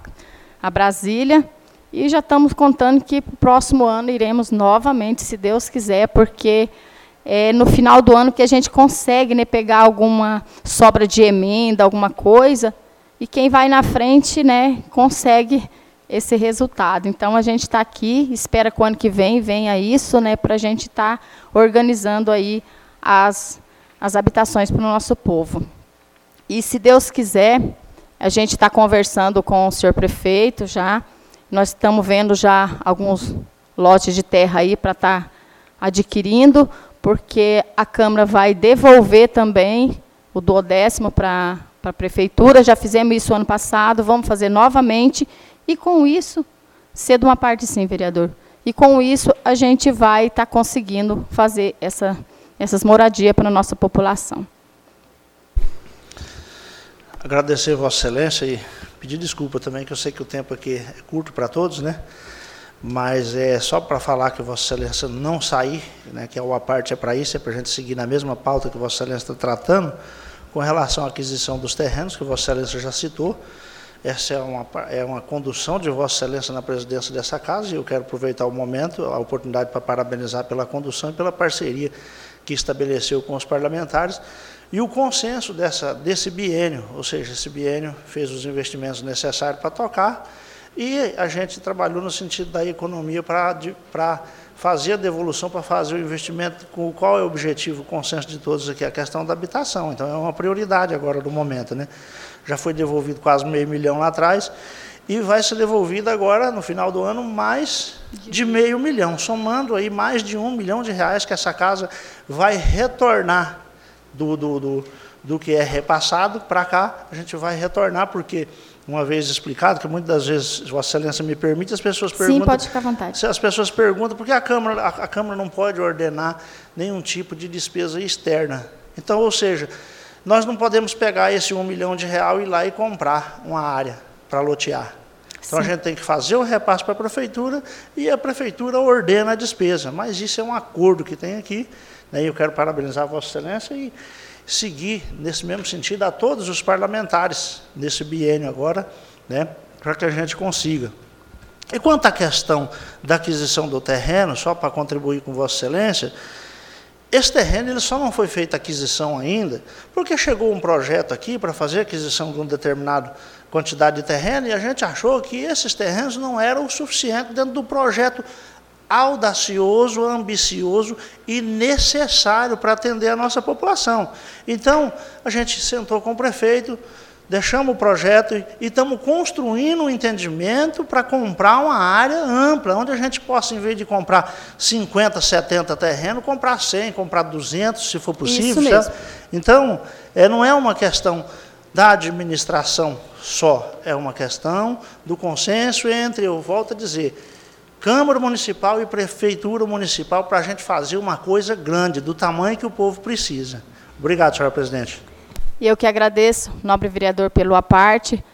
Speaker 1: a Brasília. E já estamos contando que no próximo ano iremos novamente, se Deus quiser, porque no final do ano que a gente consegue, né, pegar alguma sobra de emenda, alguma coisa, e quem vai na frente, né, consegue esse resultado. Então, a gente está aqui, espera que o ano que vem venha isso, né, para a gente estar organizando aí as habitações para o nosso povo. E, se Deus quiser, a gente está conversando com o senhor prefeito já, nós estamos vendo já alguns lotes de terra aí para estar adquirindo, porque a Câmara vai devolver também o 12º para a Prefeitura, já fizemos isso ano passado, vamos fazer novamente, e com isso, cedo uma parte sim, vereador, e com isso a gente vai estar conseguindo fazer essas moradias para a nossa população.
Speaker 3: Agradecer a Vossa Excelência e pedir desculpa também, que eu sei que o tempo aqui é curto para todos, né? Mas é só para falar que Vossa Excelência não sair, né, que a parte é para isso, é para a gente seguir na mesma pauta que Vossa Excelência está tratando, com relação à aquisição dos terrenos, que Vossa Excelência já citou. Essa é uma condução de Vossa Excelência na presidência dessa casa, e eu quero aproveitar o momento, a oportunidade para parabenizar pela condução e pela parceria que estabeleceu com os parlamentares, e o consenso desse biênio, ou seja, esse biênio fez os investimentos necessários para tocar, e a gente trabalhou no sentido da economia para fazer a devolução, para fazer o investimento, com qual é o objetivo, o consenso de todos aqui, a questão da habitação. Então, é uma prioridade agora do momento, né? Já foi devolvido quase R$500 mil lá atrás, e vai ser devolvido agora, no final do ano, mais de R$500 mil, somando aí mais de R$1 milhão que essa casa vai retornar do que é repassado para cá. A gente vai retornar, porque, uma vez explicado, que muitas das vezes, Vossa Excelência me permite, as pessoas perguntam...
Speaker 1: Sim, pode ficar à vontade.
Speaker 3: As pessoas perguntam por que a Câmara não pode ordenar nenhum tipo de despesa externa. Então, ou seja, nós não podemos pegar esse R$1 milhão e ir lá e comprar uma área para lotear. Então, sim, a gente tem que fazer o repasse para a Prefeitura, e a Prefeitura ordena a despesa. Mas isso é um acordo que tem aqui, né? Eu quero parabenizar a Vossa Excelência e seguir nesse mesmo sentido a todos os parlamentares nesse biênio agora, né, para que a gente consiga. E quanto à questão da aquisição do terreno, só para contribuir com Vossa Excelência, esse terreno ele só não foi feita a aquisição ainda, porque chegou um projeto aqui para fazer a aquisição de uma determinada quantidade de terreno, e a gente achou que esses terrenos não eram o suficiente dentro do projeto audacioso, ambicioso e necessário para atender a nossa população. Então, a gente sentou com o prefeito, deixamos o projeto e estamos construindo um entendimento para comprar uma área ampla, onde a gente possa, em vez de comprar 50, 70 terrenos, comprar 100, comprar 200, se for possível.
Speaker 1: Isso mesmo.
Speaker 3: Então, não é uma questão da administração só, é uma questão do consenso entre, eu volto a dizer, Câmara Municipal e Prefeitura Municipal, para a gente fazer uma coisa grande, do tamanho que o povo precisa. Obrigado, senhora presidente.
Speaker 1: E eu que agradeço, nobre vereador, pelo aparte,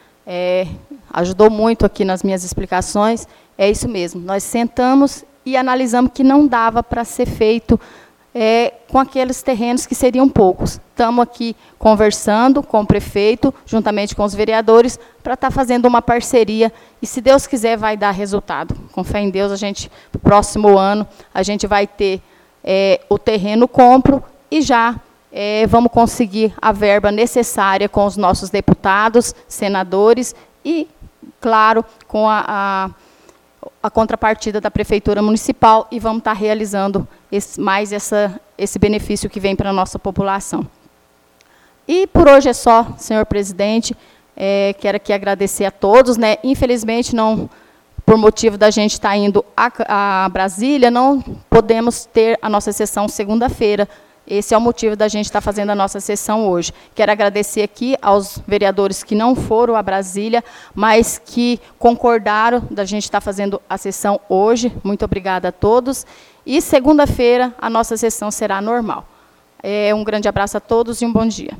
Speaker 1: ajudou muito aqui nas minhas explicações. É isso mesmo, nós sentamos e analisamos que não dava para ser feito com aqueles terrenos que seriam poucos. Estamos aqui conversando com o prefeito, juntamente com os vereadores, para estar fazendo uma parceria, e, se Deus quiser, vai dar resultado. Com fé em Deus, no próximo ano, a gente vai ter o terreno compro, e já vamos conseguir a verba necessária com os nossos deputados, senadores e, claro, com a contrapartida da Prefeitura Municipal, e vamos estar realizando esse benefício que vem para a nossa população. E por hoje é só, senhor presidente. Quero aqui agradecer a todos, né? Infelizmente, não, por motivo da gente estar indo a Brasília, não podemos ter a nossa sessão segunda-feira. Esse é o motivo da gente estar fazendo a nossa sessão hoje. Quero agradecer aqui aos vereadores que não foram a Brasília, mas que concordaram da gente estar fazendo a sessão hoje. Muito obrigada a todos. E segunda-feira a nossa sessão será normal. Um grande abraço a todos e um bom dia.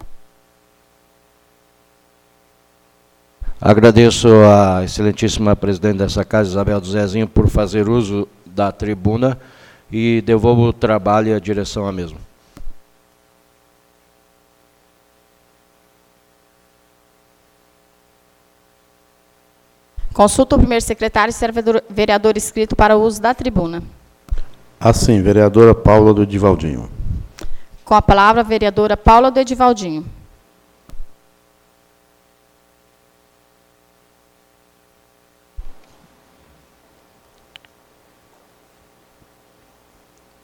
Speaker 2: Agradeço à excelentíssima presidente dessa casa, Isabel do Zezinho, por fazer uso da tribuna, e devolvo o trabalho e a direção à mesma.
Speaker 1: Consulta o primeiro secretário, se será vereador inscrito para o uso da tribuna.
Speaker 6: Assim, vereadora Paula do Edivaldinho.
Speaker 1: Com a palavra, a vereadora Paula do Edivaldinho.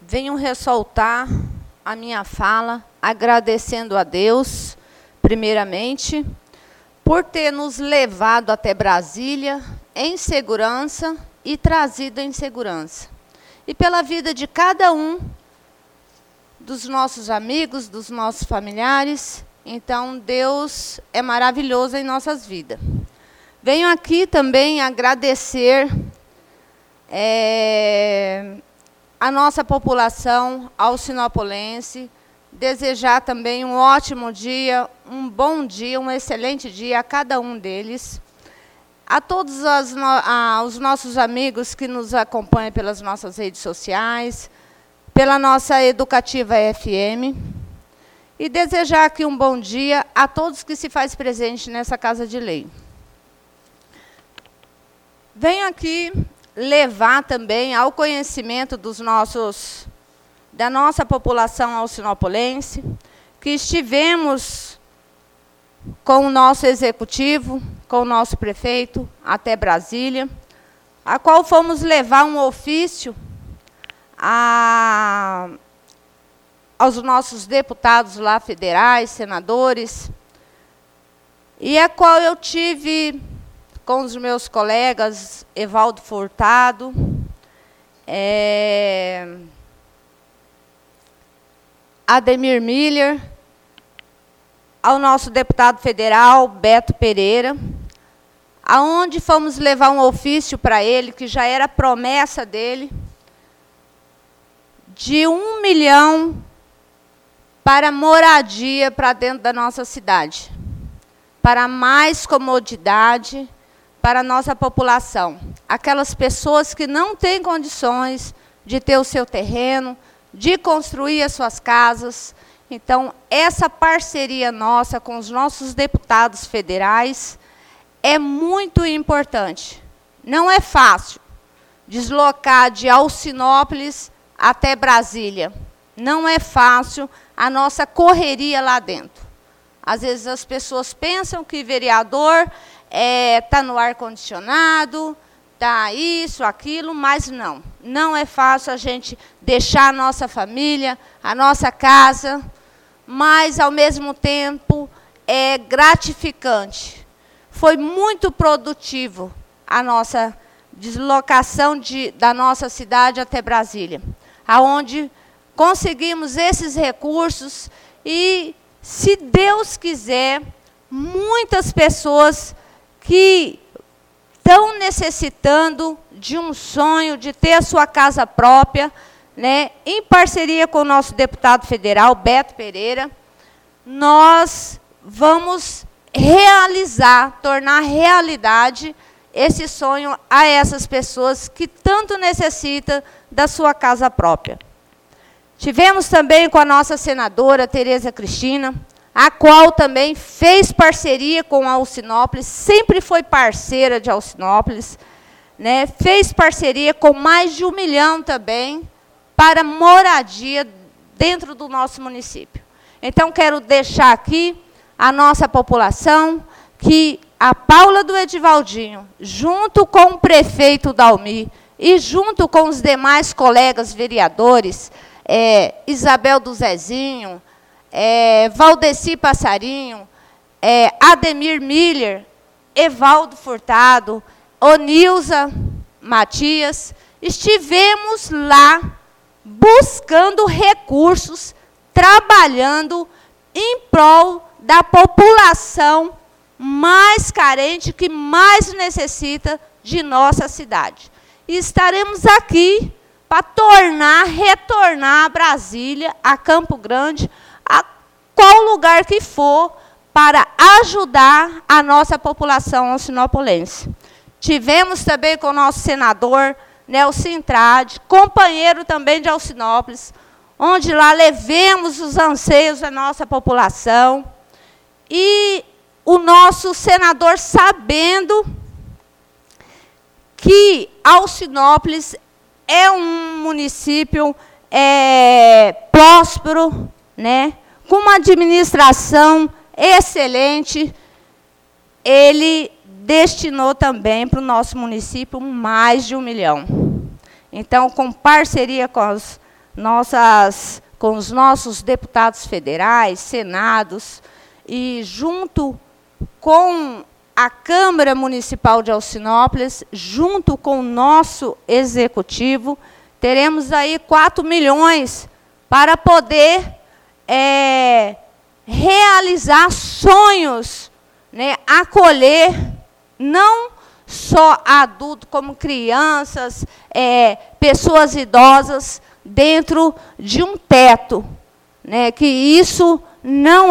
Speaker 7: venho ressaltar a minha fala, agradecendo a Deus, primeiramente, por ter nos levado até Brasília em segurança e trazido em segurança. E pela vida de cada um dos nossos amigos, dos nossos familiares. Então, Deus é maravilhoso em nossas vidas. Venho aqui também agradecer a nossa população alcinopolense, desejar também um ótimo dia, um bom dia, um excelente dia a cada um deles. A todos os nossos amigos que nos acompanham pelas nossas redes sociais, pela nossa Educativa FM, e desejar aqui um bom dia a todos que se faz presente nessa Casa de Lei. Venho aqui levar também ao conhecimento da nossa população alcinopolense, que estivemos com o nosso executivo, com o nosso prefeito, até Brasília, a qual fomos levar um ofício aos nossos deputados lá federais, senadores, e a qual eu tive com os meus colegas Evaldo Furtado, Ademir Miller, ao nosso deputado federal, Beto Pereira, aonde fomos levar um ofício para ele, que já era promessa dele, de 1 milhão para moradia para dentro da nossa cidade, para mais comodidade para a nossa população. Aquelas pessoas que não têm condições de ter o seu terreno, de construir as suas casas. Então, essa parceria nossa com os nossos deputados federais é muito importante. Não é fácil deslocar de Alcinópolis até Brasília. Não é fácil a nossa correria lá dentro. Às vezes as pessoas pensam que vereador está no ar-condicionado, está isso, aquilo, mas não. Não é fácil a gente deixar a nossa família, a nossa casa, mas, ao mesmo tempo, é gratificante. Foi muito produtivo a nossa deslocação da nossa cidade até Brasília, aonde conseguimos esses recursos e, se Deus quiser, muitas pessoas que estão necessitando de um sonho, de ter a sua casa própria, né, em parceria com o nosso deputado federal, Beto Pereira, nós vamos realizar, tornar realidade esse sonho a essas pessoas que tanto necessitam da sua casa própria. Tivemos também com a nossa senadora, Tereza Cristina, a qual também fez parceria com a Alcinópolis, sempre foi parceira de Alcinópolis, né, fez parceria com mais de 1 milhão também para moradia dentro do nosso município. Então, quero deixar aqui a nossa população que a Paula do Edivaldinho, junto com o prefeito Dalmi e junto com os demais colegas vereadores, Isabel do Zezinho, Valdeci Passarinho, Ademir Miller, Evaldo Furtado, Onilza Matias, estivemos lá buscando recursos, trabalhando em prol da população mais carente, que mais necessita de nossa cidade. E estaremos aqui para retornar a Brasília, a Campo Grande, a qual lugar que for, para ajudar a nossa população alcinopolense. Tivemos também com o nosso senador, Nelson Trade, companheiro também de Alcinópolis, onde lá levemos os anseios da nossa população. E o nosso senador, sabendo que Alcinópolis é um município próspero, né, com uma administração excelente, ele destinou também para o nosso município mais de 1 milhão. Então, com parceria com os com os nossos deputados federais, senados, e junto com a Câmara Municipal de Alcinópolis, junto com o nosso executivo, teremos aí 4 milhões para poder realizar sonhos, né, acolher não só adultos, como crianças, pessoas idosas, dentro de um teto, né, que isso não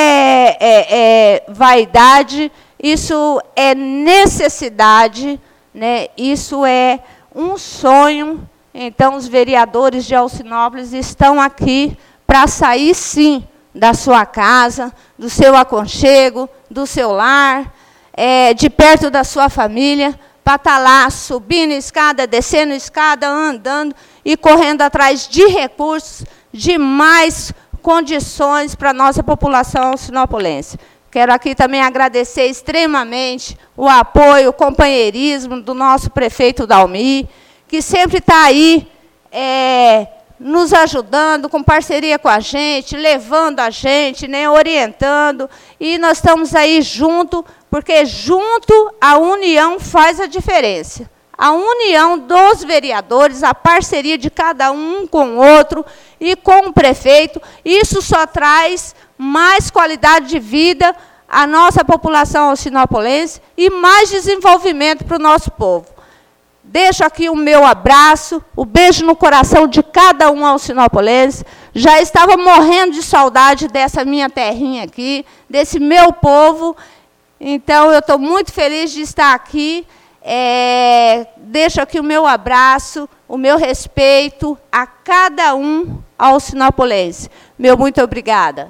Speaker 7: é vaidade, isso é necessidade, né, isso é um sonho. Então, os vereadores de Alcinópolis estão aqui para sair, sim, da sua casa, do seu aconchego, do seu lar, de perto da sua família, para estar lá subindo escada, descendo escada, andando e correndo atrás de recursos, de mais condições para a nossa população alcinopolense. Quero aqui também agradecer extremamente o apoio, o companheirismo do nosso prefeito Dalmi, que sempre está aí nos ajudando, com parceria com a gente, levando a gente, né, orientando. E nós estamos aí junto, porque junto a união faz a diferença. A união dos vereadores, a parceria de cada um com o outro e com o prefeito, isso só traz mais qualidade de vida à nossa população alcinopolense e mais desenvolvimento para o nosso povo. Deixo aqui o meu abraço, o beijo no coração de cada um alcinopolense. Já estava morrendo de saudade dessa minha terrinha aqui, desse meu povo. Então, eu estou muito feliz de estar aqui. Deixo aqui o meu abraço, o meu respeito a cada um alcinopolense. Meu muito obrigada.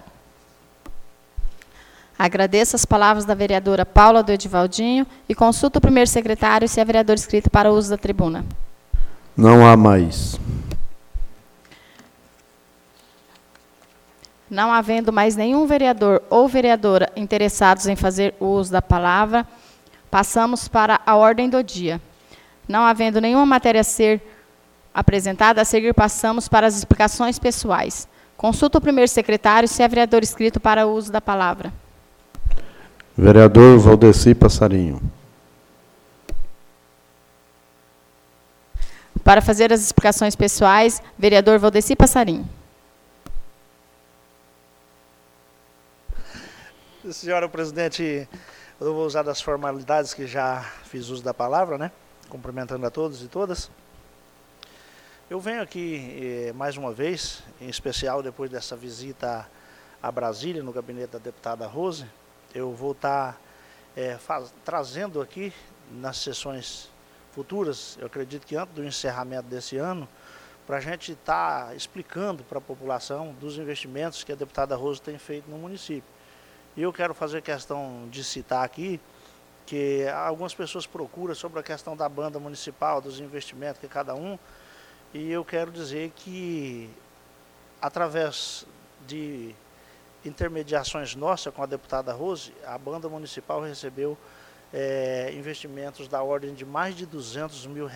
Speaker 1: Agradeço as palavras da vereadora Paula do Edivaldinho e consulto o primeiro secretário se é vereador inscrito para o uso da tribuna.
Speaker 6: Não há mais.
Speaker 1: Não havendo mais nenhum vereador ou vereadora interessados em fazer uso da palavra, passamos para a ordem do dia. Não havendo nenhuma matéria a ser apresentada, a seguir passamos para as explicações pessoais. Consulto o primeiro secretário se é vereador inscrito para o uso da palavra.
Speaker 6: Vereador Valdeci Passarinho.
Speaker 1: Para fazer as explicações pessoais, vereador Valdeci Passarinho.
Speaker 3: Senhora presidente, eu vou usar das formalidades que já fiz uso da palavra, né? Cumprimentando a todos e todas. Eu venho aqui mais uma vez, em especial depois dessa visita a Brasília, no gabinete da deputada Rose. Eu vou estar trazendo aqui nas sessões futuras, eu acredito que antes do encerramento desse ano, para a gente estar explicando para a população dos investimentos que a deputada Rose tem feito no município. E eu quero fazer questão de citar aqui que algumas pessoas procuram sobre a questão da banda municipal, dos investimentos que cada um, e eu quero dizer que, através de intermediações nossas com a deputada Rose, a banda municipal recebeu investimentos da ordem de mais de R$200 mil,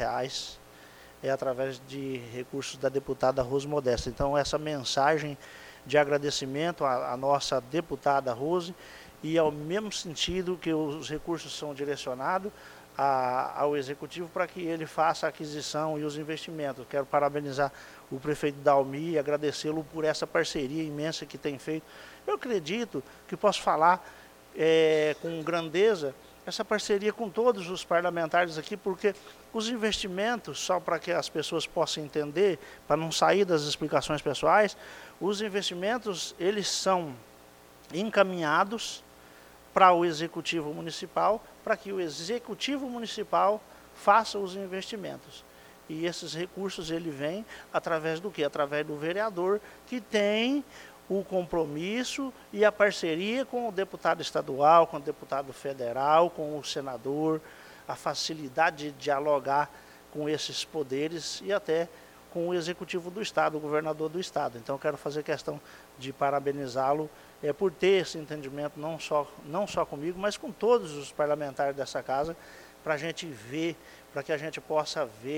Speaker 3: através de recursos da deputada Rose Modesta. Então, essa mensagem de agradecimento à nossa deputada Rose, e ao mesmo sentido que os recursos são direcionados ao Executivo para que ele faça a aquisição e os investimentos. Quero parabenizar o prefeito Dalmi e agradecê-lo por essa parceria imensa que tem feito. Eu acredito que posso falar com grandeza essa parceria com todos os parlamentares aqui, porque os investimentos, só para que as pessoas possam entender, para não sair das explicações pessoais, os investimentos, eles são encaminhados para o Executivo Municipal, para que o Executivo Municipal faça os investimentos. E esses recursos, ele vem através do quê? Através do vereador, que tem o compromisso e a parceria com o deputado estadual, com o deputado federal, com o senador, a facilidade de dialogar com esses poderes e até com o executivo do Estado, o governador do Estado. Então, eu quero fazer questão de parabenizá-lo por ter esse entendimento, não só comigo, mas com todos os parlamentares dessa casa, para a gente ver, para que a gente possa ver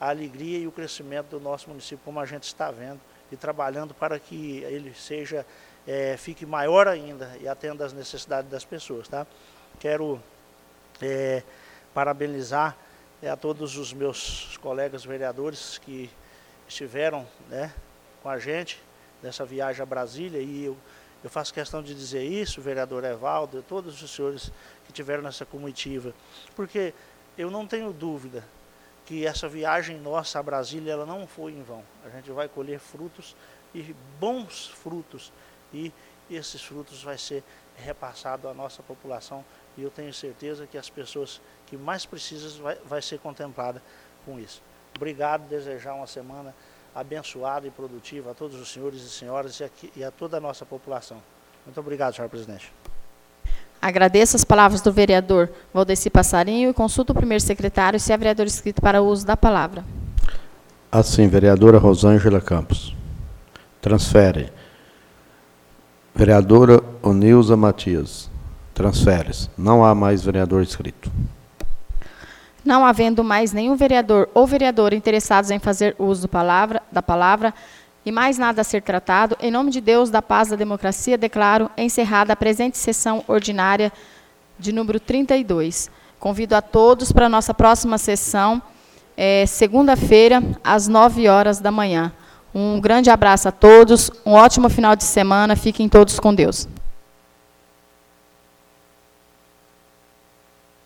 Speaker 3: a alegria e o crescimento do nosso município, como a gente está vendo, e trabalhando para que ele seja, fique maior ainda e atenda às necessidades das pessoas. Tá? Quero parabenizar a todos os meus colegas vereadores que estiveram, né, com a gente nessa viagem a Brasília, e eu faço questão de dizer isso, vereador Evaldo, e todos os senhores que tiveram nessa comitiva, porque eu não tenho dúvida que essa viagem nossa a Brasília ela não foi em vão. A gente vai colher frutos, e bons frutos, e esses frutos vai ser repassado à nossa população, e eu tenho certeza que as pessoas que mais precisam vai ser contemplada com isso. Obrigado, desejar uma semana abençoada e produtiva a todos os senhores e senhoras e a toda a nossa população. Muito obrigado, senhor presidente.
Speaker 1: Agradeço as palavras do vereador Valdeci Passarinho e consulto o primeiro secretário se há vereador inscrito para o uso da palavra.
Speaker 2: Assim, vereadora Rosângela Campos. Transfere. Vereadora Onilza Matias. Transfere-se. Não há mais vereador inscrito.
Speaker 1: Não havendo mais nenhum vereador ou vereadora interessados em fazer uso da palavra e mais nada a ser tratado, em nome de Deus, da paz, da democracia, declaro encerrada a presente sessão ordinária de número 32. Convido a todos para a nossa próxima sessão, segunda-feira, às 9 horas da manhã. Um grande abraço a todos, um ótimo final de semana, fiquem todos com Deus.